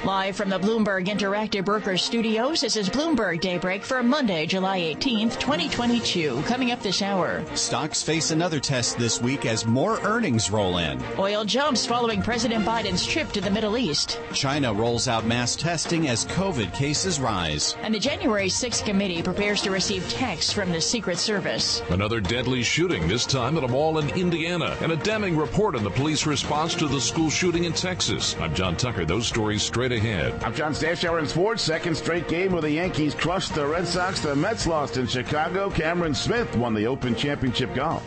Live from the Bloomberg Interactive Brokers Studios, this is Bloomberg Daybreak for Monday, July 18th, 2022. Coming up this hour. Stocks face another test this week as more earnings roll in. Oil jumps following President Biden's trip to the Middle East. China rolls out mass testing as COVID cases rise. And the January 6th committee prepares to receive texts from the Secret Service. Another deadly shooting, this time at a mall in Indiana, and a damning report on the police response to the school shooting in Texas. I'm John Tucker. Those stories straight ahead. I'm John Stashower in sports. Second straight game where the Yankees crushed the Red Sox. The Mets lost in Chicago. Cameron Smith won the Open Championship golf.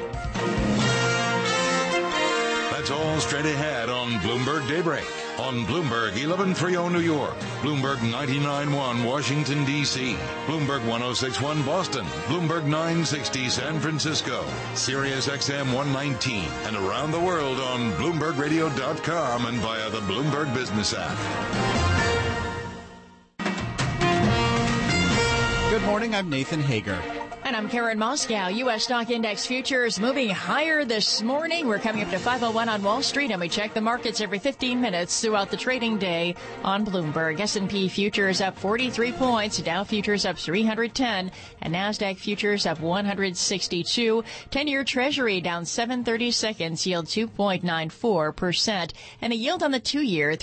That's all straight ahead on Bloomberg Daybreak. On Bloomberg 1130 New York, Bloomberg 99.1 Washington, D.C., Bloomberg 106.1 Boston, Bloomberg 960 San Francisco, Sirius XM 119, and around the world on BloombergRadio.com and via the Bloomberg Business app. Good morning, I'm Nathan Hager. And I'm Karen Moscow. U.S. stock index futures moving higher this morning. We're coming up to 501 on Wall Street, and we check the markets every 15 minutes throughout the trading day on Bloomberg. S&P futures up 43 points, Dow futures up 310, and NASDAQ futures up 162. 10-year Treasury down 7/30 seconds, yield 2.94%, and a yield on the 2-year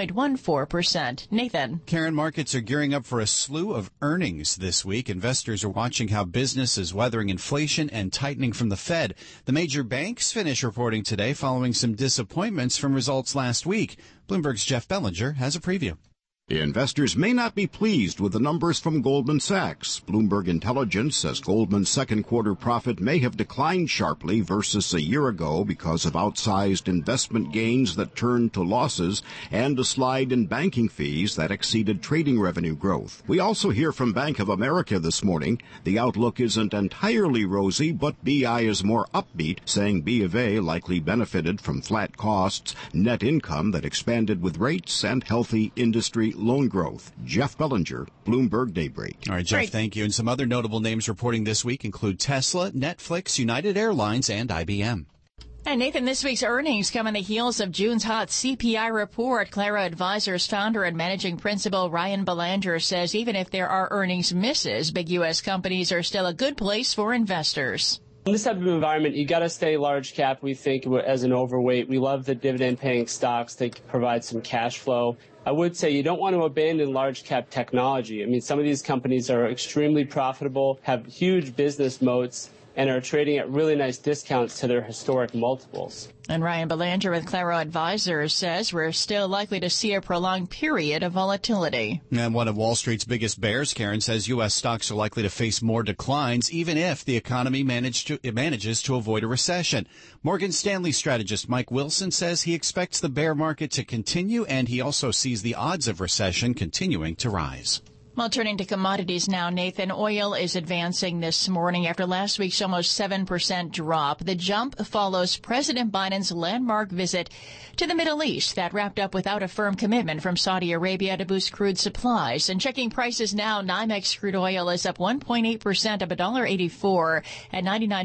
3.14%. Nathan. Karen, markets are gearing up for a slew of earnings this week. Investors are watching how business is weathering inflation and tightening from the Fed. The major banks finish reporting today following some disappointments from results last week. Bloomberg's Jeff Bellinger has a preview. Investors may not be pleased with the numbers from Goldman Sachs. Bloomberg Intelligence says Goldman's second quarter profit may have declined sharply versus a year ago because of outsized investment gains that turned to losses and a slide in banking fees that exceeded trading revenue growth. We also hear from Bank of America this morning. The outlook isn't entirely rosy, but BI is more upbeat, saying B of A likely benefited from flat costs, net income that expanded with rates, and healthy industry loan growth. Jeff Bellinger, Bloomberg Daybreak. All right, Jeff, Great. Thank you. And some other notable names reporting this week include Tesla, Netflix, United Airlines, and IBM. And Nathan, this week's earnings come on the heels of June's hot CPI report. Clara Advisors founder and managing principal Ryan Belanger says even if there are earnings misses, big U.S. companies are still a good place for investors. In this type of environment, you got to stay large cap, we think, as an overweight. We love the dividend-paying stocks that provide some cash flow. I would say you don't want to abandon large cap technology. I mean, some of these companies are extremely profitable, have huge business moats, and are trading at really nice discounts to their historic multiples. And Ryan Belanger with Claro Advisors says we're still likely to see a prolonged period of volatility. And one of Wall Street's biggest bears, Karen, says U.S. stocks are likely to face more declines even if the economy manages to avoid a recession. Morgan Stanley strategist Mike Wilson says he expects the bear market to continue, and he also sees the odds of recession continuing to rise. Well, turning to commodities now, Nathan, oil is advancing this morning after last week's almost 7% drop. The jump follows President Biden's landmark visit to the Middle East that wrapped up without a firm commitment from Saudi Arabia to boost crude supplies. And checking prices now, NYMEX crude oil is up 1.8%, up $1.84 at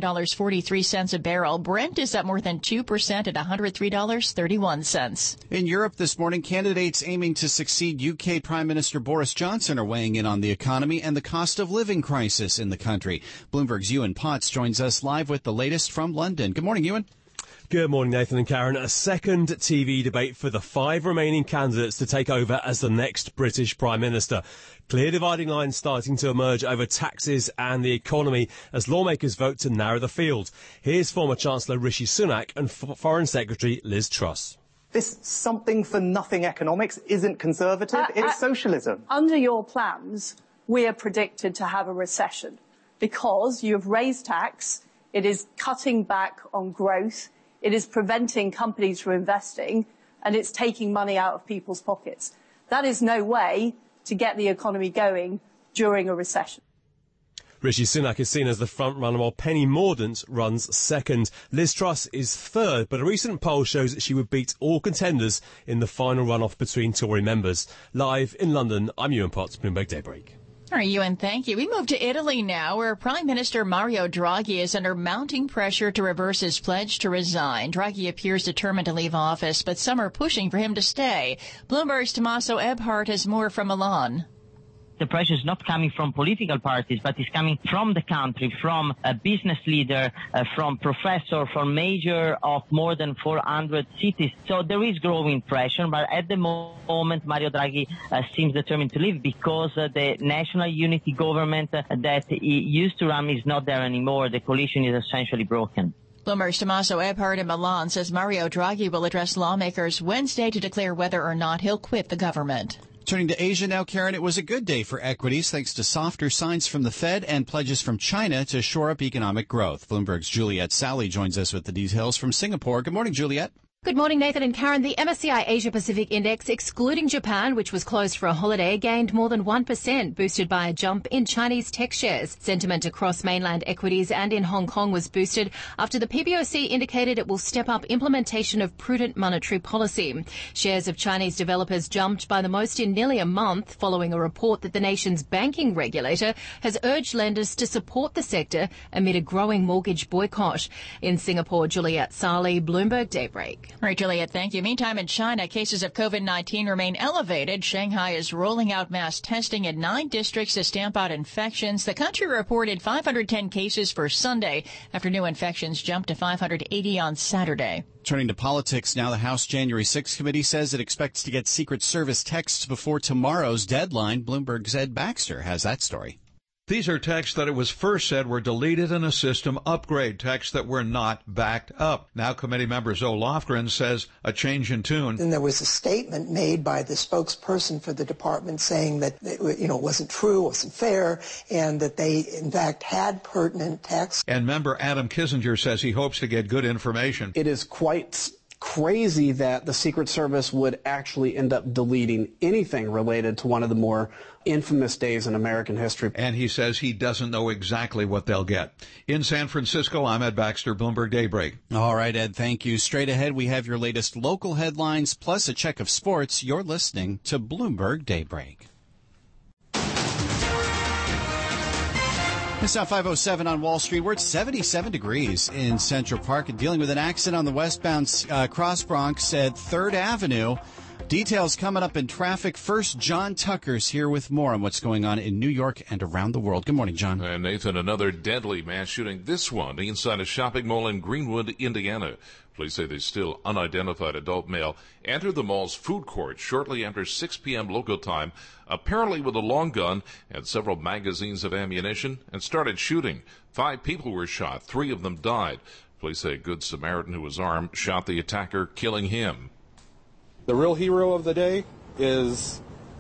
$99.43 a barrel. Brent is up more than 2% at $103.31. In Europe this morning, candidates aiming to succeed UK Prime Minister Boris Johnson are weighing in on the economy and the cost of living crisis in the country. Bloomberg's Ewan Potts joins us live with the latest from London. Good morning, Ewan. Good morning, Nathan and Karen. A second TV debate for the 5 remaining candidates to take over as the next British Prime Minister. Clear dividing lines starting to emerge over taxes and the economy as lawmakers vote to narrow the field. Here's former Chancellor Rishi Sunak and Foreign Secretary Liz Truss. This something-for-nothing economics isn't conservative, it's socialism. Under your plans, we are predicted to have a recession because you have raised tax, it is cutting back on growth, it is preventing companies from investing, and it's taking money out of people's pockets. That is no way to get the economy going during a recession. Rishi Sunak is seen as the front-runner while Penny Mordaunt runs second. Liz Truss is third, but a recent poll shows that she would beat all contenders in the final runoff between Tory members. Live in London, I'm Ewan Potts, Bloomberg Daybreak. All right, Ewan, thank you. We move to Italy now, where Prime Minister Mario Draghi is under mounting pressure to reverse his pledge to resign. Draghi appears determined to leave office, but some are pushing for him to stay. Bloomberg's Tommaso Ebhart has more from Milan. The pressure is not coming from political parties, but it's coming from the country, from a business leader, from professor, from mayor of more than 400 cities. So there is growing pressure, but at the moment, Mario Draghi seems determined to leave because the national unity government that he used to run is not there anymore. The coalition is essentially broken. Bloomberg's Tommaso Ebhart in Milan says Mario Draghi will address lawmakers Wednesday to declare whether or not he'll quit the government. Turning to Asia now, Karen, it was a good day for equities thanks to softer signs from the Fed and pledges from China to shore up economic growth. Bloomberg's Juliet Sally joins us with the details from Singapore. Good morning, Juliet. Good morning, Nathan and Karen. The MSCI Asia Pacific Index, excluding Japan, which was closed for a holiday, gained more than 1%, boosted by a jump in Chinese tech shares. Sentiment across mainland equities and in Hong Kong was boosted after the PBOC indicated it will step up implementation of prudent monetary policy. Shares of Chinese developers jumped by the most in nearly a month following a report that the nation's banking regulator has urged lenders to support the sector amid a growing mortgage boycott. In Singapore, Juliet Sally, Bloomberg Daybreak. All right, Juliet, thank you. Meantime, in China, cases of COVID-19 remain elevated. Shanghai is rolling out mass testing in 9 districts to stamp out infections. The country reported 510 cases for Sunday after new infections jumped to 580 on Saturday. Turning to politics now, the House January 6th committee says it expects to get Secret Service texts before tomorrow's deadline. Bloomberg's Ed Baxter has that story. These are texts that it was first said were deleted in a system upgrade, texts that were not backed up. Now committee member Zoe Lofgren says a change in tune. And there was a statement made by the spokesperson for the department saying that it wasn't true, wasn't fair, and that they, in fact, had pertinent texts. And member Adam Kissinger says he hopes to get good information. It is quite crazy that the Secret Service would actually end up deleting anything related to one of the more infamous days in American history. And he says he doesn't know exactly what they'll get. In San Francisco, I'm Ed Baxter, Bloomberg Daybreak. All right, Ed, thank you. Straight ahead, we have your latest local headlines, plus a check of sports. You're listening to Bloomberg Daybreak. It's now 5:07 on Wall Street. We're at 77 degrees in Central Park and dealing with an accident on the westbound Cross Bronx at 3rd Avenue. Details coming up in traffic. First, John Tucker's here with more on what's going on in New York and around the world. Good morning, John. And Nathan, another deadly mass shooting. This one inside a shopping mall in Greenwood, Indiana. Police say the still unidentified adult male entered the mall's food court shortly after 6 p.m. local time, apparently with a long gun and several magazines of ammunition, and started shooting. 5 people were shot. 3 of them died. Police say a Good Samaritan who was armed shot the attacker, killing him. The real hero of the day is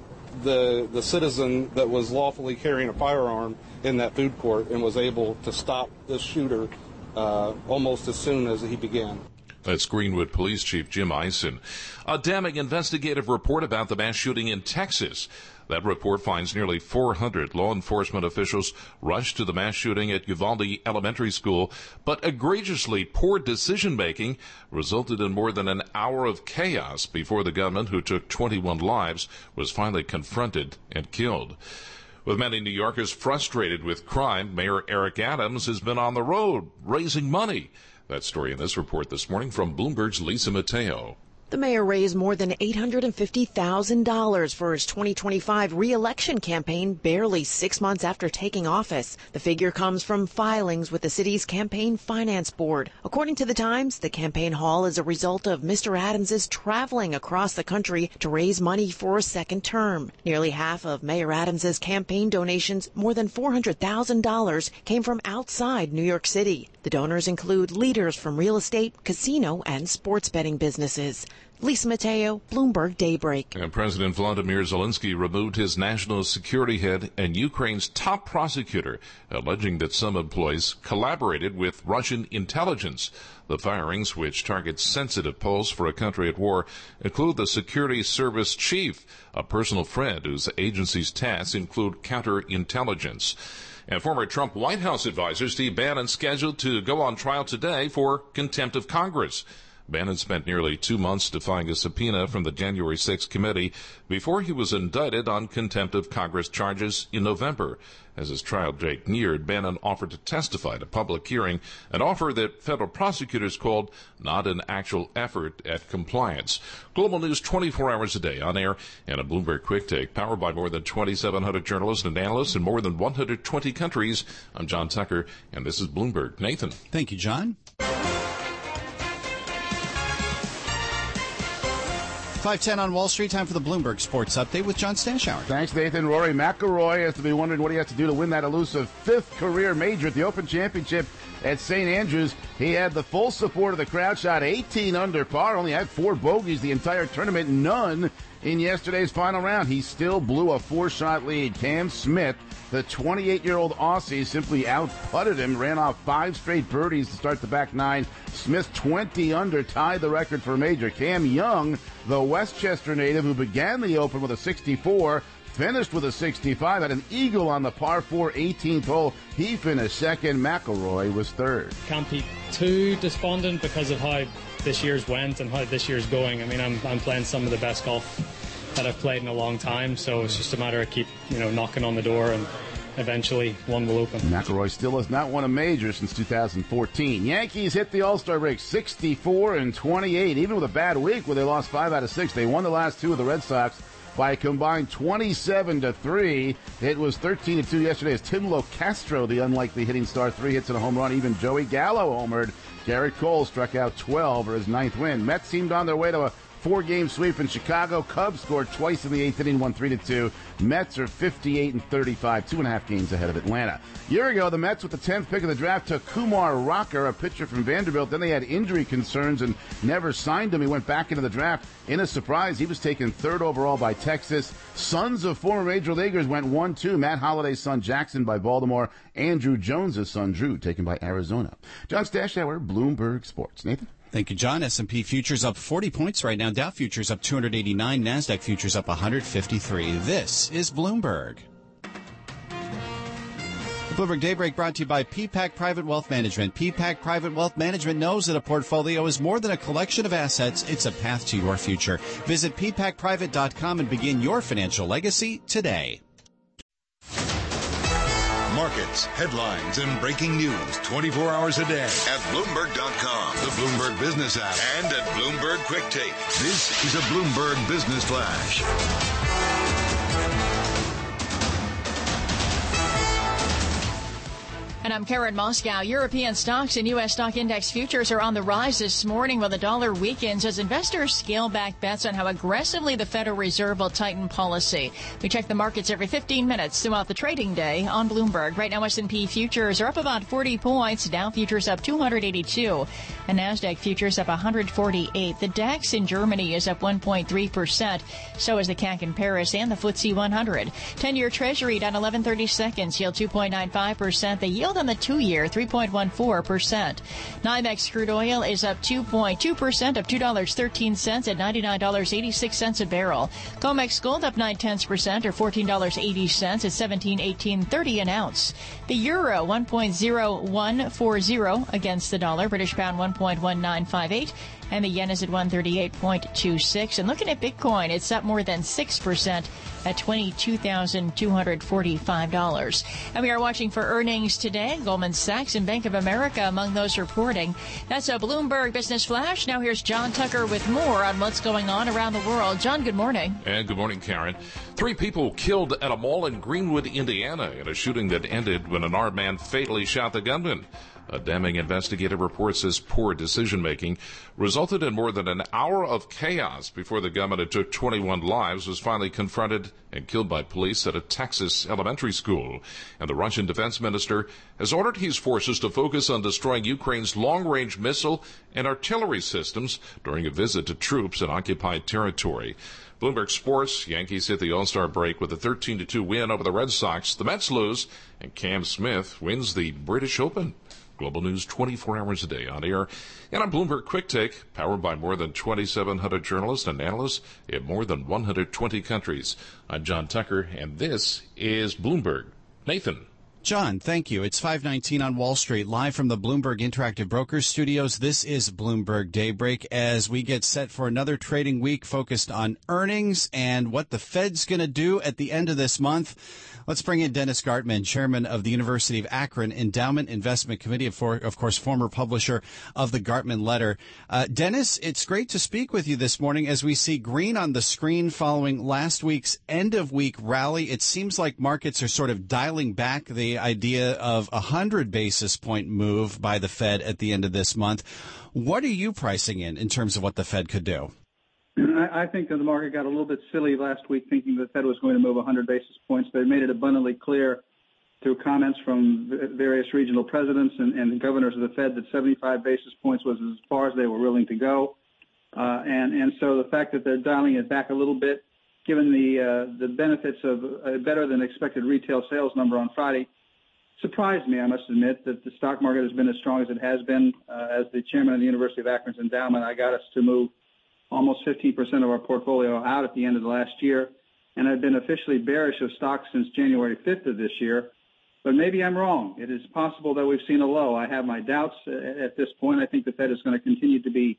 the citizen that was lawfully carrying a firearm in that food court and was able to stop this shooter almost as soon as he began. That's Greenwood Police Chief Jim Eisen. A damning investigative report about the mass shooting in Texas. That report finds nearly 400 law enforcement officials rushed to the mass shooting at Uvalde Elementary School, but egregiously poor decision-making resulted in more than an hour of chaos before the gunman, who took 21 lives, was finally confronted and killed. With many New Yorkers frustrated with crime, Mayor Eric Adams has been on the road raising money. That story in this report this morning from Bloomberg's Lisa Mateo. The mayor raised more than $850,000 for his 2025 re-election campaign barely 6 months after taking office. The figure comes from filings with the city's campaign finance board. According to the Times, the campaign haul is a result of Mr. Adams's traveling across the country to raise money for a second term. Nearly half of Mayor Adams's campaign donations, more than $400,000, came from outside New York City. The donors include leaders from real estate, casino, and sports betting businesses. Lisa Mateo, Bloomberg Daybreak. And President Volodymyr Zelensky removed his national security head and Ukraine's top prosecutor, alleging that some employees collaborated with Russian intelligence. The firings, which target sensitive polls for a country at war, include the security service chief, a personal friend whose agency's tasks include counterintelligence. And former Trump White House advisor Steve Bannon scheduled to go on trial today for contempt of Congress. Bannon spent nearly 2 months defying a subpoena from the January 6th committee before he was indicted on contempt of Congress charges in November. As his trial date neared, Bannon offered to testify at a public hearing, an offer that federal prosecutors called not an actual effort at compliance. Global News 24 hours a day on air and a Bloomberg Quick Take, powered by more than 2,700 journalists and analysts in more than 120 countries. I'm John Tucker, and this is Bloomberg. Nathan. Thank you, John. 5:10 on Wall Street. Time for the Bloomberg Sports Update with John Stashower. Thanks, Nathan. Rory McIlroy has to be wondering what he has to do to win that elusive 5th career major at the Open Championship at St. Andrews. He had the full support of the crowd, shot 18 under par, only had 4 bogeys the entire tournament, none in yesterday's final round. He still blew a 4-shot lead. Cam Smith, the 28-year-old Aussie, simply out-putted him, ran off 5 straight birdies to start the back 9. Smith, 20 under, tied the record for a major. Cam Young, the Westchester native who began the Open with a 64, finished with a 65, had an eagle on the par 4 18th hole. He finished second. McIlroy was third. Can't be too despondent because of how this year's went and how this year's going. I mean, I'm playing some of the best golf that I've played in a long time, so it's just a matter of keep knocking on the door, and eventually one will open. McIlroy still has not won a major since 2014. Yankees hit the All-Star break 64-28, even with a bad week where they lost 5 out of 6. They won the last 2 of the Red Sox by a combined 27-3. It was 13-2 yesterday as Tim Locastro, the unlikely hitting star, 3 hits and a home run. Even Joey Gallo homered. Garrett Cole struck out 12 for his 9th win. Mets seemed on their way to a 4-game sweep in Chicago. Cubs scored twice in the 8th inning, won 3-2. Mets are 58-35, 2.5 games ahead of Atlanta. A year ago, the Mets with the 10th pick of the draft took Kumar Rocker, a pitcher from Vanderbilt. Then they had injury concerns and never signed him. He went back into the draft. In a surprise, he was taken 3rd overall by Texas. Sons of former major leaguers went 1-2. Matt Holliday's son Jackson by Baltimore. Andrew Jones' son Drew taken by Arizona. John Stashower, Bloomberg Sports. Nathan? Thank you, John. S&P futures up 40 points right now. Dow futures up 289. NASDAQ futures up 153. This is Bloomberg. The Bloomberg Daybreak brought to you by PPAC Private Wealth Management. PPAC Private Wealth Management knows that a portfolio is more than a collection of assets. It's a path to your future. Visit ppacprivate.com and begin your financial legacy today. Markets, headlines, and breaking news 24 hours a day at Bloomberg.com, the Bloomberg Business app, and at Bloomberg Quick Take. This is a Bloomberg Business Flash. And I'm Karen Moscow. European stocks and U.S. stock index futures are on the rise this morning while the dollar weakens as investors scale back bets on how aggressively the Federal Reserve will tighten policy. We check the markets every 15 minutes throughout the trading day on Bloomberg. Right now, S&P futures are up about 40 points. Dow futures up 282. And NASDAQ futures up 148. The DAX in Germany is up 1.3%. So is the CAC in Paris and the FTSE 100. 10-year Treasury down 11/30 seconds. Yield 2.95%. The yield on the 2-year, 3.14%. NYMEX crude oil is up 2.2%, up $2.13 at $99.86 a barrel. COMEX gold up 0.9% or $14.80 at $17.1830 an ounce. The euro 1.0140 against the dollar. British pound 1.1958. And the yen is at 138.26. And looking at Bitcoin, it's up more than 6% at $22,245. And we are watching for earnings today. Goldman Sachs and Bank of America among those reporting. That's a Bloomberg Business Flash. Now here's John Tucker with more on what's going on around the world. John, good morning. And good morning, Karen. 3 people killed at a mall in Greenwood, Indiana, in a shooting that ended when an armed man fatally shot the gunman. A damning investigative report says poor decision-making resulted in more than an hour of chaos before the gunman who took 21 lives was finally confronted and killed by police at a Texas elementary school. And the Russian defense minister has ordered his forces to focus on destroying Ukraine's long-range missile and artillery systems during a visit to troops in occupied territory. Bloomberg Sports, Yankees hit the All-Star break with a 13-2 win over the Red Sox. The Mets lose, and Cam Smith wins the British Open. Global News 24 hours a day on air and on Bloomberg Quick Take, powered by more than 2,700 journalists and analysts in more than 120 countries. I'm John Tucker, and this is Bloomberg. Nathan. John, thank you. It's 5:19 on Wall Street, live from the Bloomberg Interactive Brokers Studios. This is Bloomberg Daybreak as we get set for another trading week focused on earnings and what the Fed's going to do at the end of this month. Let's bring in Dennis Gartman, chairman of the University of Akron Endowment Investment Committee, of course, former publisher of the Gartman Letter. Dennis, it's great to speak with you this morning as we see green on the screen following last week's end-of-week rally. It seems like markets are sort of dialing back the idea of a 100 basis point move by the Fed at the end of this month. What are you pricing in terms of what the Fed could do? I think that the market got a little bit silly last week thinking the Fed was going to move 100 basis points. They made it abundantly clear through comments from various regional presidents and the governors of the Fed that 75 basis points was as far as they were willing to go. And so the fact that they're dialing it back a little bit, given the benefits of a better than expected retail sales number on Friday, surprised me, I must admit, that the stock market has been as strong as it has been. As the chairman of the University of Akron's endowment, I got us to move almost 15% of our portfolio out at the end of the last year, and I've been officially bearish of stocks since January 5th of this year. But maybe I'm wrong. It is possible that we've seen a low. I have my doubts at this point. I think the Fed is going to continue to be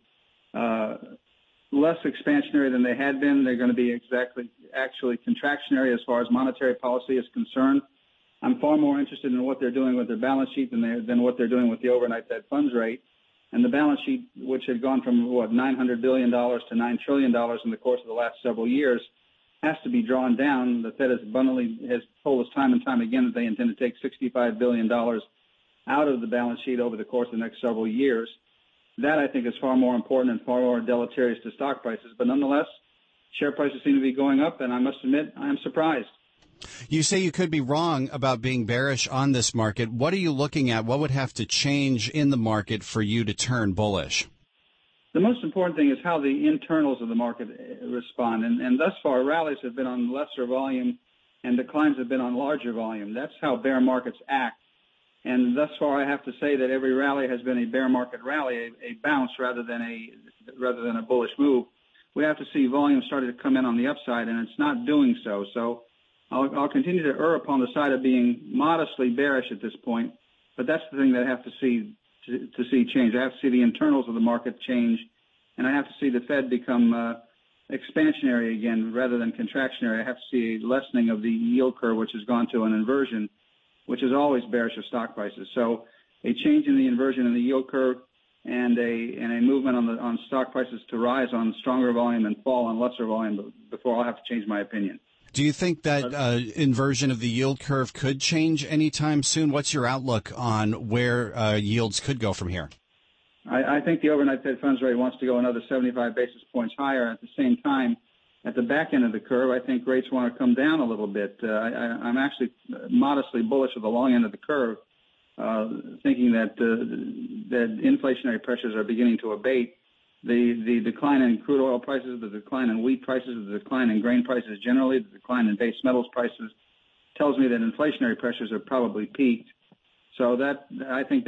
less expansionary than they had been. They're going to be actually contractionary as far as monetary policy is concerned. I'm far more interested in what they're doing with their balance sheet than what they're doing with the overnight Fed funds rate. And the balance sheet, which had gone from, $900 billion to $9 trillion in the course of the last several years, has to be drawn down. The Fed has told us time and time again that they intend to take $65 billion out of the balance sheet over the course of the next several years. That, I think, is far more important and far more deleterious to stock prices. But nonetheless, share prices seem to be going up, and I must admit, I am surprised. You say you could be wrong about being bearish on this market. What are you looking at? What would have to change in the market for you to turn bullish? The most important thing is how the internals of the market respond. And thus far, rallies have been on lesser volume and declines have been on larger volume. That's how bear markets act. And thus far, I have to say that every rally has been a bear market rally, a bounce rather than a bullish move. We have to see volume starting to come in on the upside, and it's not doing so. So I'll continue to err upon the side of being modestly bearish at this point, but that's the thing that I have to see change. I have to see the internals of the market change, and I have to see the Fed become expansionary again rather than contractionary. I have to see a lessening of the yield curve, which has gone to an inversion, which is always bearish of stock prices. So a change in the inversion in the yield curve and a movement on stock prices to rise on stronger volume and fall on lesser volume before I'll have to change my opinion. Do you think that inversion of the yield curve could change anytime soon? What's your outlook on where yields could go from here? I think the overnight Fed funds rate wants to go another 75 basis points higher. At the same time, at the back end of the curve, I think rates want to come down a little bit. I'm actually modestly bullish of the long end of the curve, thinking that inflationary pressures are beginning to abate. The decline in crude oil prices, the decline in wheat prices, the decline in grain prices generally, the decline in base metals prices tells me that inflationary pressures have probably peaked. So I think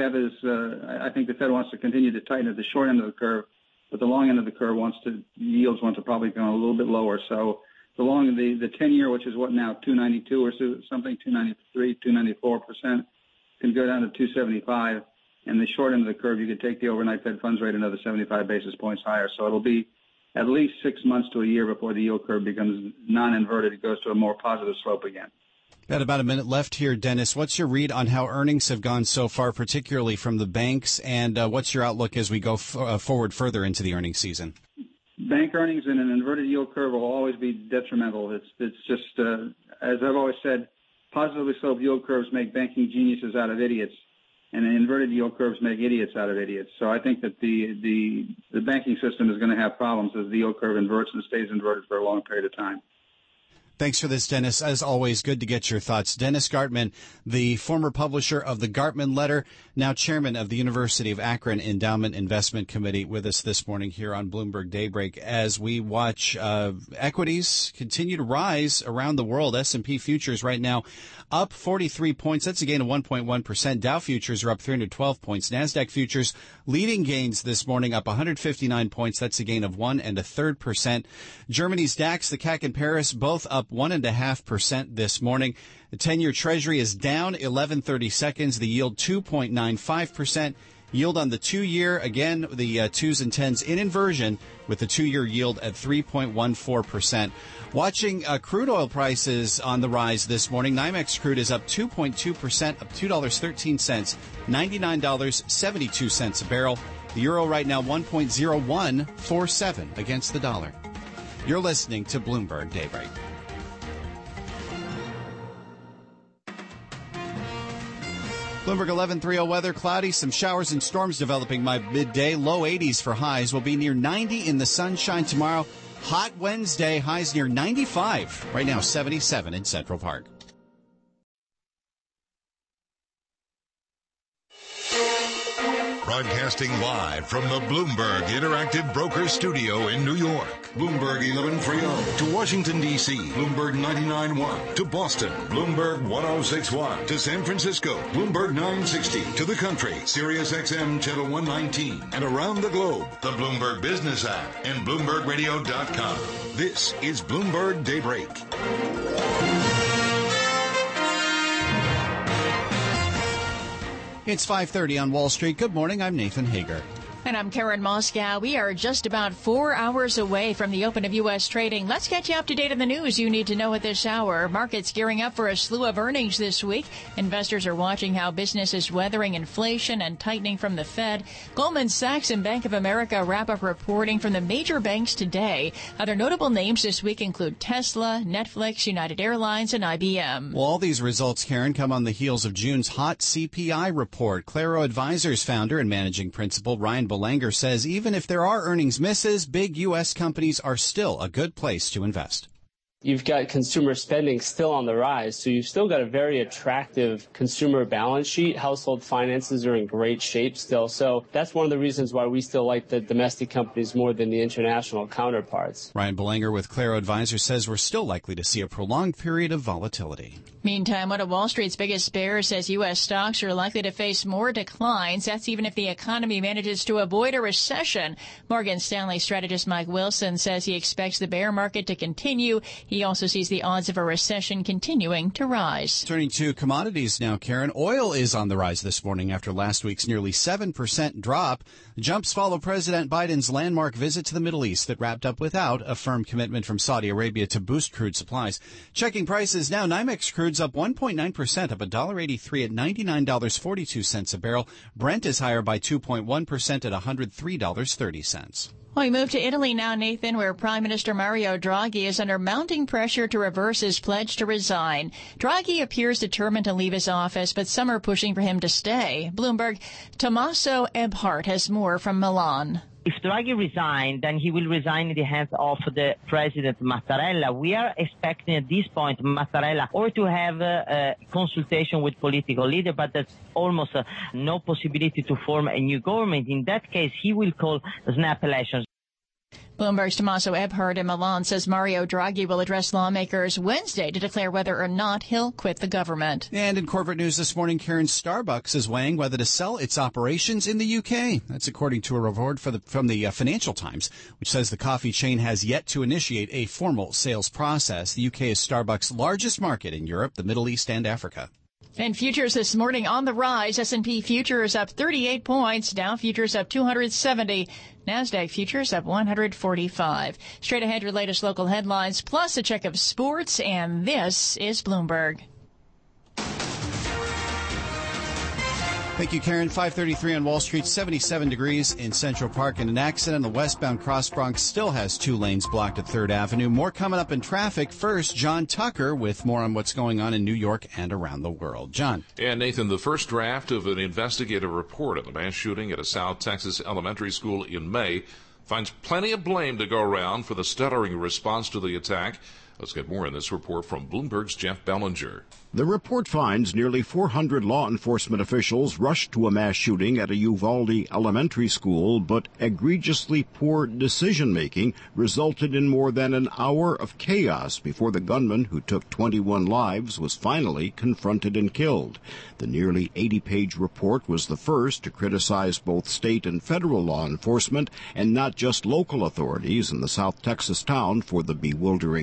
the Fed wants to continue to tighten at the short end of the curve, but the long end of the curve yields want to probably go a little bit lower. So the 10-year, which is what now, 292 or something, 293, 294%, can go down to 275. And the short end of the curve, you could take the overnight Fed funds rate another 75 basis points higher. So it'll be at least 6 months to a year before the yield curve becomes non-inverted. It goes to a more positive slope again. Got about a minute left here, Dennis. What's your read on how earnings have gone so far, particularly from the banks, and what's your outlook as we go forward further into the earnings season? Bank earnings in an inverted yield curve will always be detrimental. It's just, as I've always said, positively sloped yield curves make banking geniuses out of idiots, and inverted yield curves make idiots out of idiots. So I think that the banking system is going to have problems as the yield curve inverts and stays inverted for a long period of time. Thanks for this, Dennis. As always, good to get your thoughts. Dennis Gartman, the former publisher of the Gartman Letter, now chairman of the University of Akron Endowment Investment Committee, with us this morning here on Bloomberg Daybreak as we watch equities continue to rise around the world. S&P futures right now up 43 points. That's a gain of 1.1%. Dow futures are up 312 points. NASDAQ futures leading gains this morning, up 159 points. That's a gain of 1 1/3%. Germany's DAX, the CAC and Paris, both up up 1.5% this morning. The 10-year Treasury is down 11/32. The yield 2.95%. Yield on the 2-year, again, the 2s and 10s in inversion, with the 2-year yield at 3.14%. Watching crude oil prices on the rise this morning. NYMEX crude is up 2.2%, up $2.13, $99.72 a barrel. The euro right now 1.0147 against the dollar. You're listening to Bloomberg Daybreak. Bloomberg 11:30 weather, cloudy, some showers and storms developing by midday. Low 80s for highs. Will be near 90 in the sunshine tomorrow. Hot Wednesday, highs near 95. Right now 77 in Central Park. Broadcasting live from the Bloomberg Interactive Broker Studio in New York. Bloomberg 1130 to Washington, D.C. Bloomberg 99.1 to Boston. Bloomberg 106.1 to San Francisco. Bloomberg 960 to the country. Sirius XM Channel 119. And around the globe, the Bloomberg Business app and BloombergRadio.com. This is Bloomberg Daybreak. It's 5:30 on Wall Street. Good morning. I'm Nathan Hager. And I'm Karen Moscow. We are just about 4 hours away from the open of U.S. trading. Let's get you up to date on the news you need to know at this hour. Markets gearing up for a slew of earnings this week. Investors are watching how business is weathering inflation and tightening from the Fed. Goldman Sachs and Bank of America wrap up reporting from the major banks today. Other notable names this week include Tesla, Netflix, United Airlines, and IBM. Well, all these results, Karen, come on the heels of June's hot CPI report. Claro Advisors founder and managing principal Ryan Belanger says even if there are earnings misses, big U.S. companies are still a good place to invest. You've got consumer spending still on the rise, so you've still got a very attractive consumer balance sheet. Household finances are in great shape still, so that's one of the reasons why we still like the domestic companies more than the international counterparts. Ryan Belanger with Claro Advisors says we're still likely to see a prolonged period of volatility. Meantime, one of Wall Street's biggest bears says U.S. stocks are likely to face more declines. That's even if the economy manages to avoid a recession. Morgan Stanley strategist Mike Wilson says he expects the bear market to continue. He also sees the odds of a recession continuing to rise. Turning to commodities now, Karen. Oil is on the rise this morning after last week's nearly 7% drop. The jumps follow President Biden's landmark visit to the Middle East that wrapped up without a firm commitment from Saudi Arabia to boost crude supplies. Checking prices now, NYMEX crude's up 1.9%, up $1.83 at $99.42 a barrel. Brent is higher by 2.1% at $103.30. Well, we move to Italy now, Nathan, where Prime Minister Mario Draghi is under mounting pressure to reverse his pledge to resign. Draghi appears determined to leave his office, but some are pushing for him to stay. Bloomberg, Tommaso Ebhart has more from Milan. If Draghi resigns, then he will resign in the hands of the President Mattarella. We are expecting at this point Mattarella or to have a consultation with political leader, but there's almost no possibility to form a new government. In that case, he will call snap elections. Bloomberg's Tommaso Ebhart in Milan says Mario Draghi will address lawmakers Wednesday to declare whether or not he'll quit the government. And in corporate news this morning, Karen, Starbucks is weighing whether to sell its operations in the UK. That's according to a report from the Financial Times, which says the coffee chain has yet to initiate a formal sales process. The UK is Starbucks' largest market in Europe, the Middle East, and Africa. And futures this morning on the rise. S&P futures up 38 points. Dow futures up 270. NASDAQ futures up 145. Straight ahead, your latest local headlines, plus a check of sports. And this is Bloomberg. Thank you, Karen. 5:33 on Wall Street, 77 degrees in Central Park. And an accident on the westbound Cross Bronx still has 2 lanes blocked at 3rd Avenue. More coming up in traffic. First, John Tucker with more on what's going on in New York and around the world. John. And Nathan, the first draft of an investigative report on the mass shooting at a South Texas elementary school in May finds plenty of blame to go around for the stuttering response to the attack. Let's get more in this report from Bloomberg's Jeff Bellinger. The report finds nearly 400 law enforcement officials rushed to a mass shooting at a Uvalde elementary school, but egregiously poor decision-making resulted in more than an hour of chaos before the gunman, who took 21 lives, was finally confronted and killed. The nearly 80-page report was the first to criticize both state and federal law enforcement and not just local authorities in the South Texas town for the bewildering inaction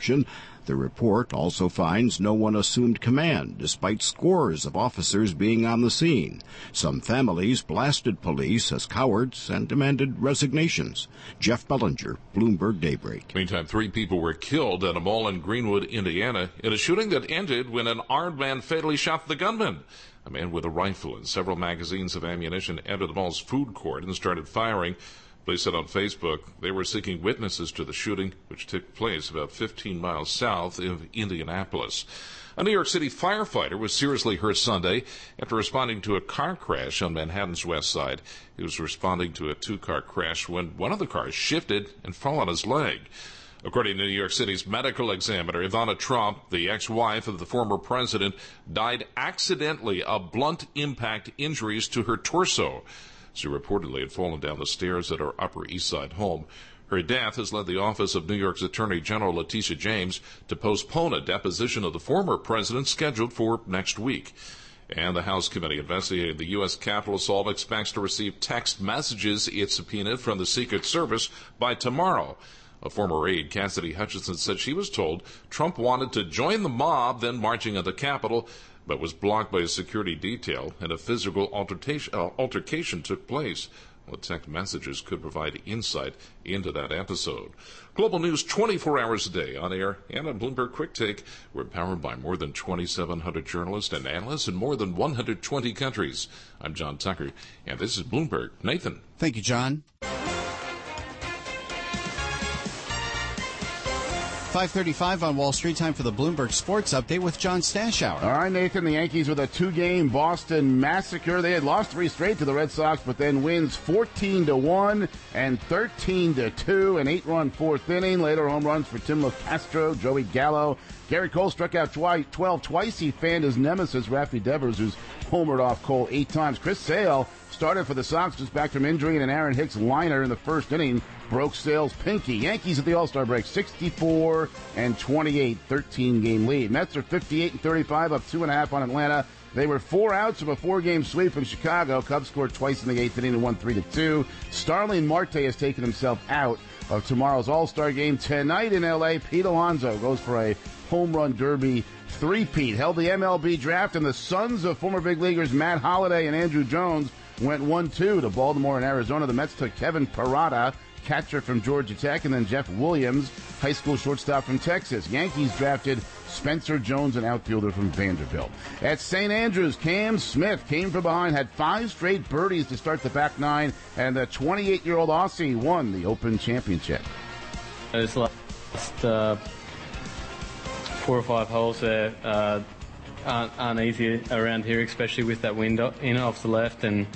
election. The report also finds no one assumed command, despite scores of officers being on the scene. Some families blasted police as cowards and demanded resignations. Jeff Bellinger, Bloomberg Daybreak. Meantime, 3 people were killed at a mall in Greenwood, Indiana, in a shooting that ended when an armed man fatally shot the gunman. A man with a rifle and several magazines of ammunition entered the mall's food court and started firing. Police said on Facebook they were seeking witnesses to the shooting, which took place about 15 miles south of Indianapolis. A New York City firefighter was seriously hurt Sunday after responding to a car crash on Manhattan's west side. He was responding to a 2-car crash when one of the cars shifted and fell on his leg. According to New York City's medical examiner, Ivana Trump, the ex-wife of the former president, died accidentally of blunt impact injuries to her torso. She reportedly had fallen down the stairs at her Upper East Side home. Her death has led the office of New York's Attorney General Letitia James to postpone a deposition of the former president scheduled for next week. And the House committee investigating the U.S. Capitol assault expects to receive text messages it subpoenaed from the Secret Service by tomorrow. A former aide, Cassidy Hutchinson, said she was told Trump wanted to join the mob then marching on the Capitol, but was blocked by a security detail, and a physical altercation took place. Well, text messages could provide insight into that episode. Global news 24 hours a day on air and on Bloomberg Quick Take. We're powered by more than 2,700 journalists and analysts in more than 120 countries. I'm John Tucker, and this is Bloomberg. Nathan. Thank you, John. 5:35 on Wall Street. Time for the Bloomberg Sports Update with John Stashower. All right, Nathan. The Yankees with a 2-game Boston massacre. They had lost 3 straight to the Red Sox, but then wins 14-1 and 13-2. An 8-run 4th inning. Later, home runs for Tim LaCastro, Joey Gallo. Garrett Cole struck out 12 twice. He fanned his nemesis, Rafi Devers, who's homered off Cole 8 times. Chris Sale started for the Sox just back from injury, and an Aaron Hicks liner in the first inning broke Sale's pinky. Yankees at the All-Star break, 64-28, 13-game lead. Mets are 58-35, up 2.5 on Atlanta. They were 4 outs of a 4-game sweep from Chicago. Cubs scored twice in the 8th inning and won 3-2. Starling Marte has taken himself out of tomorrow's All-Star game. Tonight in L.A., Pete Alonso goes for a home run derby three-peat. Held the MLB draft, and the sons of former big leaguers Matt Holliday and Andrew Jones went 1-2 to Baltimore and Arizona. The Mets took Kevin Parada, catcher from Georgia Tech, and then Jeff Williams, high school shortstop from Texas. Yankees drafted Spencer Jones, an outfielder from Vanderbilt. At St. Andrews, Cam Smith came from behind, had 5 straight birdies to start the back 9, and the 28-year-old Aussie won the Open Championship. This last 4 or 5 holes there aren't easy around here, especially with that wind in off the left, and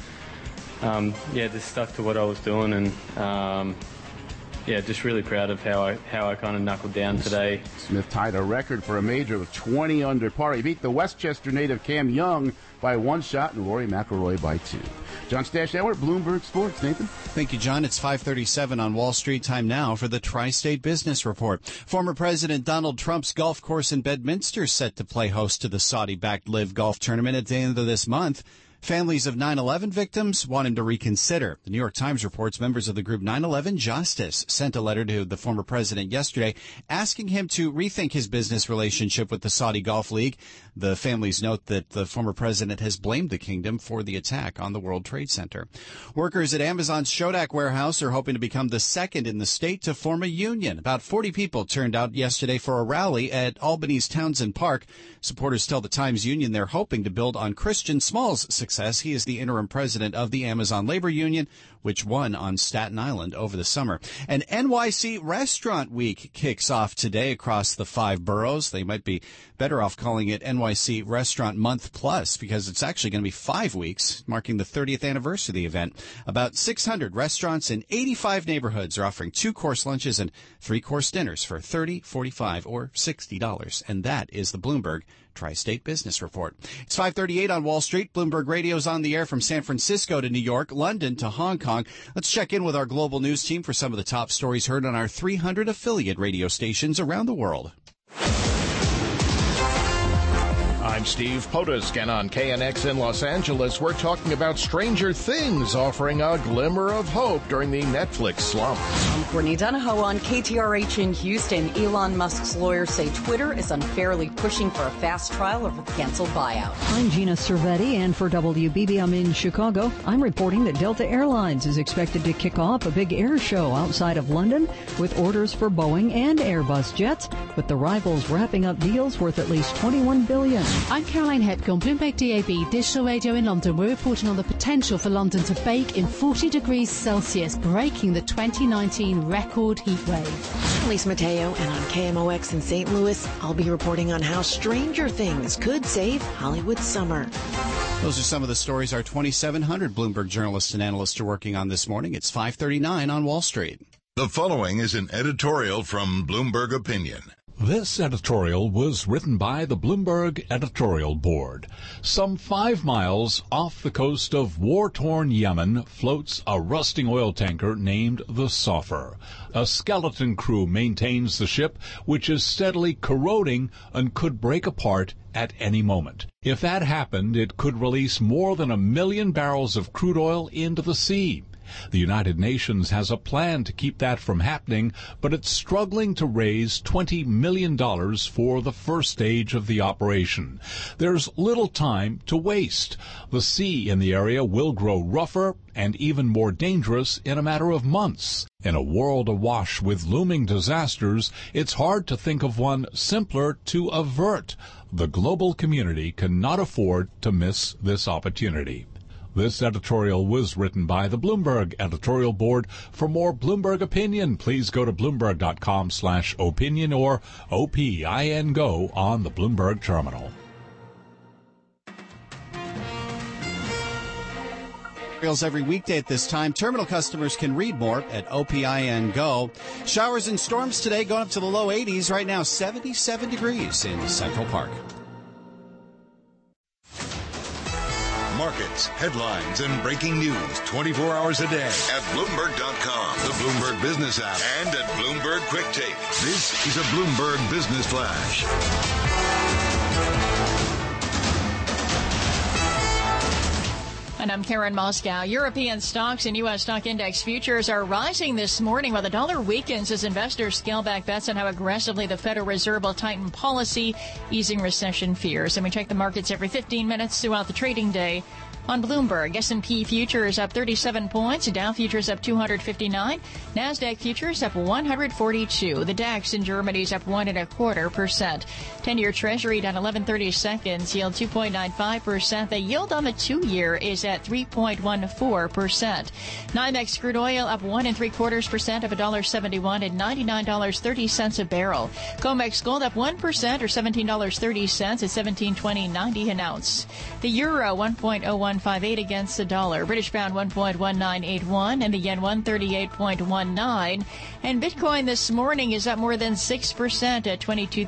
just stuck to what I was doing, and just really proud of how I kind of knuckled down today. Smith tied a record for a major with 20 under par. He beat the Westchester native Cam Young by 1 shot and Rory McIlroy by 2. John Stashower, Bloomberg Sports. Nathan? Thank you, John. It's 5:37 on Wall Street. Time now for the Tri-State Business Report. Former President Donald Trump's golf course in Bedminster is set to play host to the Saudi-backed LIV Golf Tournament at the end of this month. Families of 9/11 victims want him to reconsider. The New York Times reports members of the group 9/11 Justice sent a letter to the former president yesterday asking him to rethink his business relationship with the Saudi Golf League. The families note that the former president has blamed the kingdom for the attack on the World Trade Center. Workers at Amazon's Shodak warehouse are hoping to become the second in the state to form a union. About 40 people turned out yesterday for a rally at Albany's Townsend Park. Supporters tell the Times Union they're hoping to build on Christian Small's success. He is the interim president of the Amazon Labor Union, which won on Staten Island over the summer. And NYC Restaurant Week kicks off today across the 5 boroughs. They might be better off calling it NYC Restaurant Month Plus, because it's actually going to be 5 weeks, marking the 30th anniversary of the event. About 600 restaurants in 85 neighborhoods are offering 2-course lunches and 3-course dinners for $30, $45, or $60. And that is the Bloomberg Tri-State Business Report. It's 5:38 on Wall Street. Bloomberg Radio's on the air from San Francisco to New York, London to Hong Kong. Let's check in with our global news team for some of the top stories heard on our 300 affiliate radio stations around the world. I'm I'm Steve Potusk, and on KNX in Los Angeles, we're talking about Stranger Things offering a glimmer of hope during the Netflix slump. I'm Courtney Donahoe on KTRH in Houston. Elon Musk's lawyers say Twitter is unfairly pushing for a fast trial over the canceled buyout. I'm Gina Cervetti, and for WBB, I'm in Chicago. I'm reporting that Delta Airlines is expected to kick off a big air show outside of London with orders for Boeing and Airbus jets, with the rivals wrapping up deals worth at least $21 billion. I'm Caroline Hepcombe, Bloomberg DAB Digital Radio in London. We're reporting on the potential for London to bake in 40 degrees Celsius, breaking the 2019 record heat wave. I'm Lisa Mateo, and on KMOX in St. Louis, I'll be reporting on how Stranger Things could save Hollywood's summer. Those are some of the stories our 2,700 Bloomberg journalists and analysts are working on this morning. It's 5:39 on Wall Street. The following is an editorial from Bloomberg Opinion. This editorial was written by the Bloomberg Editorial Board. Some 5 miles off the coast of war-torn Yemen floats a rusting oil tanker named the Safar. A skeleton crew maintains the ship, which is steadily corroding and could break apart at any moment. If that happened, it could release more than 1 million barrels of crude oil into the sea. The United Nations has a plan to keep that from happening, but it's struggling to raise $20 million for the first stage of the operation. There's little time to waste. The sea in the area will grow rougher and even more dangerous in a matter of months. In a world awash with looming disasters, it's hard to think of one simpler to avert. The global community cannot afford to miss this opportunity. This editorial was written by the Bloomberg Editorial Board. For more Bloomberg Opinion, please go to Bloomberg.com/opinion or OPIN Go on the Bloomberg Terminal. Every weekday at this time. Terminal customers can read more at OPIN Go. Showers and storms today going up to the low 80s. Right now, 77 degrees in Central Park. Markets, headlines, and breaking news 24 hours a day at Bloomberg.com, the Bloomberg Business app, and at Bloomberg Quick Take. This is a Bloomberg Business Flash. And I'm Karen Moscow. European stocks and U.S. stock index futures are rising this morning while the dollar weakens as investors scale back bets on how aggressively the Federal Reserve will tighten policy, easing recession fears. And we check the markets every 15 minutes throughout the trading day. On Bloomberg, S&P futures up 37 points, Dow futures up 259, NASDAQ futures up 142. The DAX in Germany is up 1.25%. 10-year Treasury down 11/30 seconds, yield 2.95%. The yield on the 2-year is at 3.14%. NYMEX crude oil up 1.75% of $1.71 at $99.30 a barrel. COMEX gold up 1% or $17.30 at $17.20.90 an ounce. The euro 1.0158 against the dollar. British pound 1.1981 and the yen 138.19. And Bitcoin this morning is up more than 6% at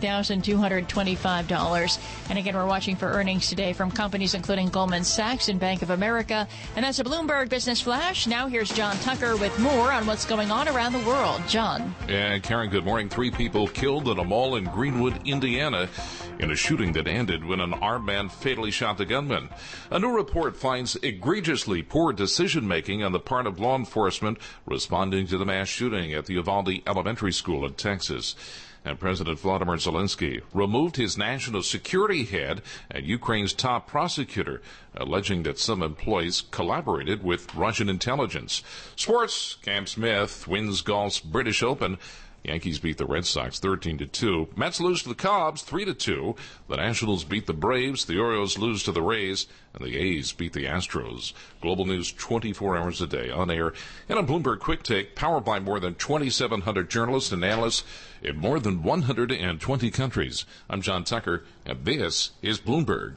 $22,225. And again, we're watching for earnings today from companies including Goldman Sachs and Bank of America. And that's a Bloomberg Business Flash. Now here's John Tucker with more on what's going on around the world. John. Yeah, Karen, good morning. 3 people killed at a mall in Greenwood, Indiana, in a shooting that ended when an armed man fatally shot the gunman. A new report finds egregiously poor decision-making on the part of law enforcement responding to the mass shooting at the Uvalde Elementary School in Texas. And President Volodymyr Zelensky removed his national security head and Ukraine's top prosecutor, alleging that some employees collaborated with Russian intelligence. Sports, Cam Smith wins golf's British Open. Yankees beat the Red Sox 13-2. Mets lose to the Cubs 3-2. The Nationals beat the Braves. The Orioles lose to the Rays. And the A's beat the Astros. Global news 24 hours a day on air. And on Bloomberg Quick Take, powered by more than 2,700 journalists and analysts in more than 120 countries. I'm John Tucker, and this is Bloomberg.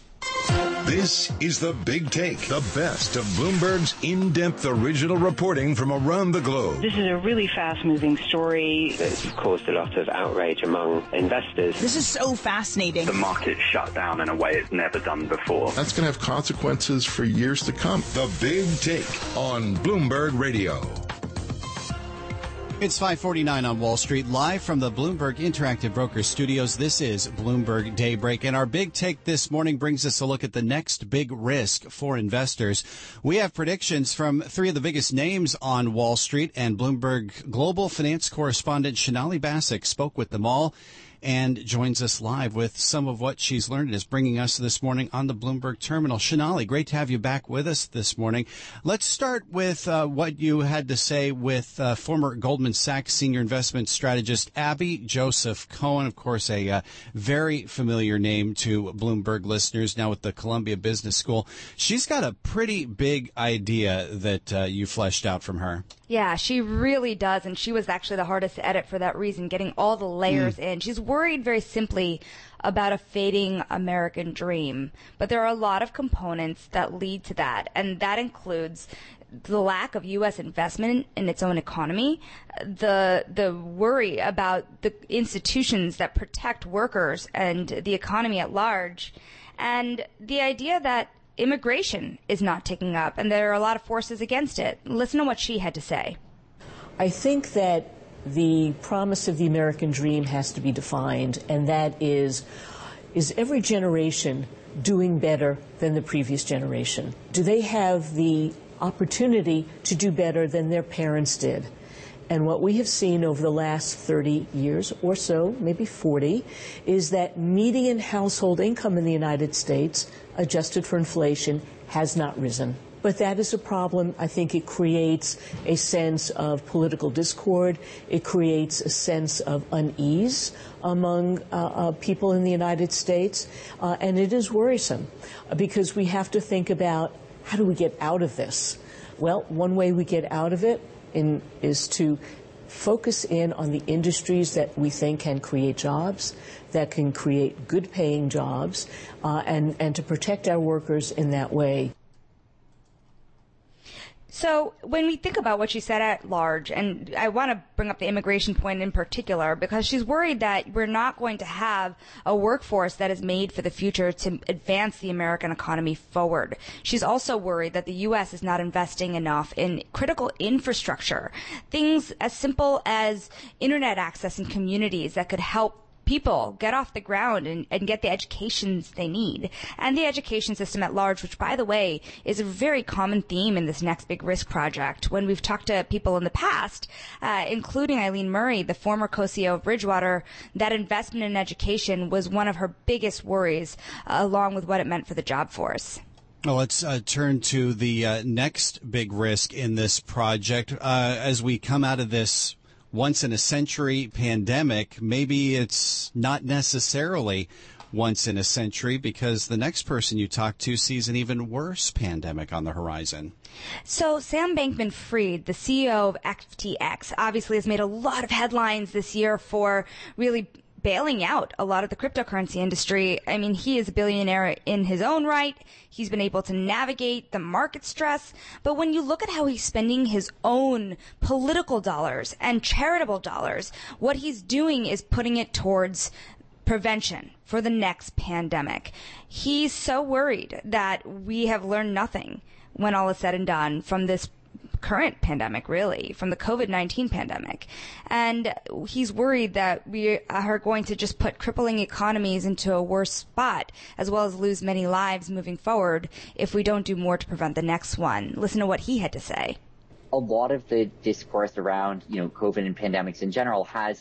This is The Big Take, the best of Bloomberg's in-depth original reporting from around the globe. This is a really fast-moving story. It's caused a lot of outrage among investors. This is so fascinating. The market shut down in a way it's never done before. That's going to have consequences for years to come. The Big Take on Bloomberg Radio. It's 5:49 on Wall Street, live from the Bloomberg Interactive Brokers Studios. This is Bloomberg Daybreak, and our big take this morning brings us a look at the next big risk for investors. We have predictions from three of the biggest names on Wall Street, and Bloomberg Global Finance correspondent Sonali Basak spoke with them all and joins us live with some of what she's learned and is bringing us this morning on the Bloomberg Terminal. Sonali, great to have you back with us this morning. Let's start with what you had to say with former Goldman Sachs senior investment strategist Abby Joseph Cohen, of course, a very familiar name to Bloomberg listeners, now with the Columbia Business School. She's got a pretty big idea that you fleshed out from her. Yeah, she really does, and she was actually the hardest to edit for that reason, getting all the layers in. She's worried very simply about a fading American dream, but there are a lot of components that lead to that, and that includes the lack of U.S. investment in its own economy, the worry about the institutions that protect workers and the economy at large, and the idea that immigration is not ticking up, and there are a lot of forces against it. Listen to what she had to say. I think that the promise of the American dream has to be defined, and that is every generation doing better than the previous generation? Do they have the opportunity to do better than their parents did? And what we have seen over the last 30 years or so, maybe 40, is that median household income in the United States, adjusted for inflation, has not risen. But that is a problem. I think it creates a sense of political discord. It creates a sense of unease among people in the United States. And it is worrisome because we have to think about how do we get out of this? Well, one way we get out of it is to focus in on the industries that we think can create jobs, that can create good paying jobs, and to protect our workers in that way. So when we think about what she said at large, and I want to bring up the immigration point in particular, because she's worried that we're not going to have a workforce that is made for the future to advance the American economy forward. She's also worried that the U.S. is not investing enough in critical infrastructure, things as simple as internet access in communities that could help people get off the ground and get the educations they need. And the education system at large, which, by the way, is a very common theme in this next big risk project. When we've talked to people in the past, including Eileen Murray, the former co-CEO of Bridgewater, that investment in education was one of her biggest worries, along with what it meant for the job force. Well, let's turn to the next big risk in this project. As we come out of this once-in-a-century pandemic, maybe it's not necessarily once in a century because the next person you talk to sees an even worse pandemic on the horizon. So Sam Bankman-Fried, the CEO of FTX, obviously has made a lot of headlines this year for really bailing out a lot of the cryptocurrency industry. I mean, he is a billionaire in his own right. He's been able to navigate the market stress. But when you look at how he's spending his own political dollars and charitable dollars, what he's doing is putting it towards prevention for the next pandemic. He's so worried that we have learned nothing when all is said and done from this current pandemic, really, from the COVID-19 pandemic. And he's worried that we are going to just put crippling economies into a worse spot, as well as lose many lives moving forward if we don't do more to prevent the next one. Listen to what he had to say. A lot of the discourse around, COVID and pandemics in general has,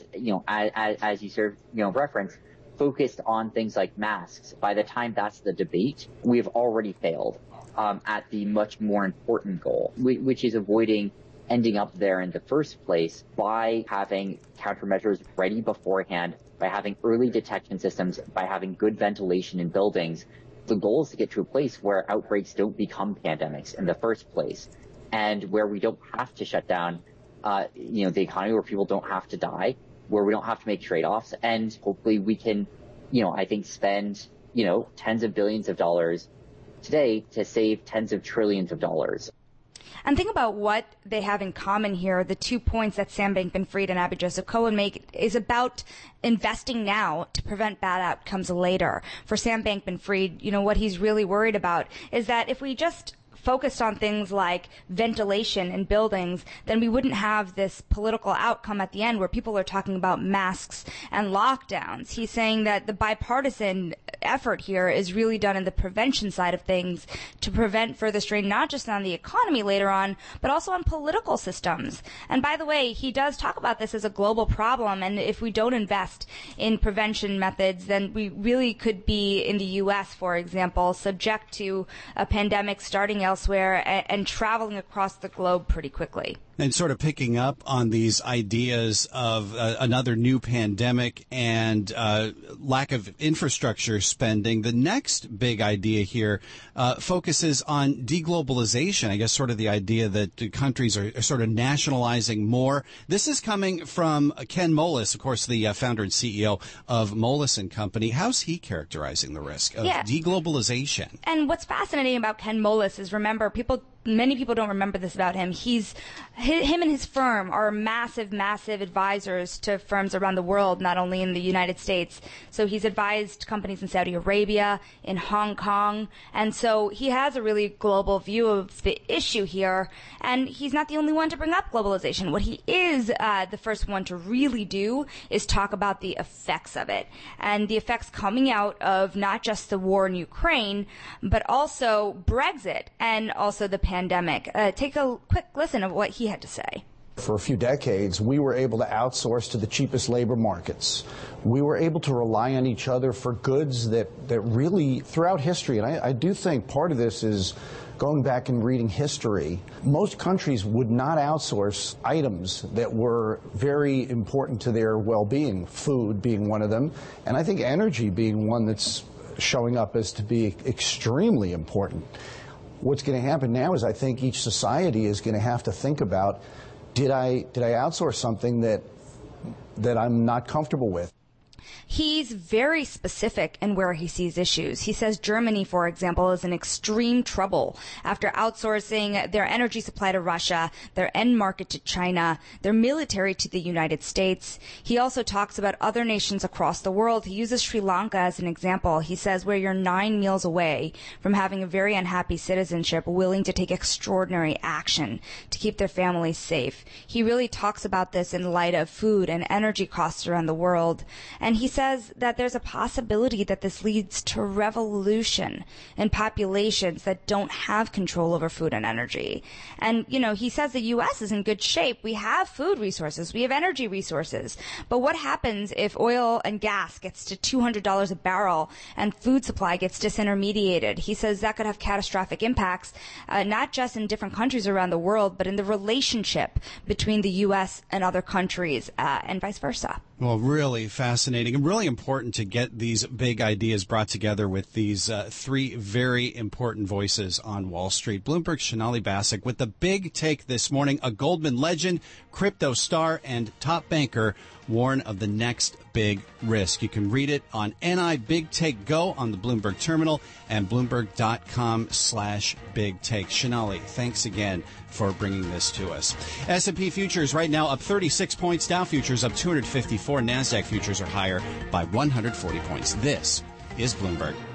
as you sort of, referenced, focused on things like masks. By the time that's the debate, we have already failed at the much more important goal, which is avoiding ending up there in the first place by having countermeasures ready beforehand, by having early detection systems, by having good ventilation in buildings. The goal is to get to a place where outbreaks don't become pandemics in the first place, and where we don't have to shut down, the economy, where people don't have to die, where we don't have to make trade-offs, and hopefully we can, I think spend, tens of billions of dollars today to save tens of trillions of dollars. And think about what they have in common here. The 2 points that Sam Bankman-Fried and Abby Joseph Cohen make is about investing now to prevent bad outcomes later. For Sam Bankman-Fried, what he's really worried about is that if we just focused on things like ventilation in buildings, then we wouldn't have this political outcome at the end where people are talking about masks and lockdowns. He's saying that the bipartisan effort here is really done in the prevention side of things to prevent further strain, not just on the economy later on, but also on political systems. And by the way, he does talk about this as a global problem, and if we don't invest in prevention methods, then we really could be, in the U.S., for example, subject to a pandemic starting elsewhere and traveling across the globe pretty quickly. And sort of picking up on these ideas of another new pandemic and lack of infrastructure spending, the next big idea here focuses on deglobalization. I guess sort of the idea that countries are sort of nationalizing more. This is coming from Ken Moelis, of course, the founder and CEO of Moelis & Company. How's he characterizing the risk of deglobalization? And what's fascinating about Ken Moelis is, remember, many people don't remember this about him. Him and his firm are massive advisors to firms around the world, not only in the United States. So he's advised companies in Saudi Arabia, in Hong Kong, and so he has a really global view of the issue here. And he's not the only one to bring up globalization. What he is the first one to really do is talk about the effects of it, and the effects coming out of not just the war in Ukraine, but also Brexit and also the pandemic. Take a quick listen of what he had to say. For a few decades, we were able to outsource to the cheapest labor markets. We were able to rely on each other for goods that really, throughout history, and I do think part of this is going back and reading history, most countries would not outsource items that were very important to their well-being, food being one of them, and I think energy being one that's showing up as to be extremely important. What's going to happen now is I think each society is going to have to think about, did I outsource something that I'm not comfortable with? He's very specific in where he sees issues. He says Germany, for example, is in extreme trouble after outsourcing their energy supply to Russia, their end market to China, their military to the United States. He also talks about other nations across the world. He uses Sri Lanka as an example. He says where you're 9 meals away from having a very unhappy citizenship, willing to take extraordinary action to keep their families safe. He really talks about this in light of food and energy costs around the world. And he says that there's a possibility that this leads to revolution in populations that don't have control over food and energy. And, he says the U.S. is in good shape. We have food resources. We have energy resources. But what happens if oil and gas gets to $200 a barrel and food supply gets disintermediated? He says that could have catastrophic impacts, not just in different countries around the world, but in the relationship between the U.S. and other countries, and vice versa. Well, really fascinating and really important to get these big ideas brought together with these three very important voices on Wall Street. Bloomberg's Sonali Basak with the big take this morning. A Goldman legend, crypto star, and top banker warn of the next big risk. You can read it on NI Big Take Go on the Bloomberg terminal and Bloomberg.com/Big Take. Sonali, thanks again for bringing this to us. S&P futures right now up 36 points. Dow futures up 254. NASDAQ futures are higher by 140 points. This is Bloomberg.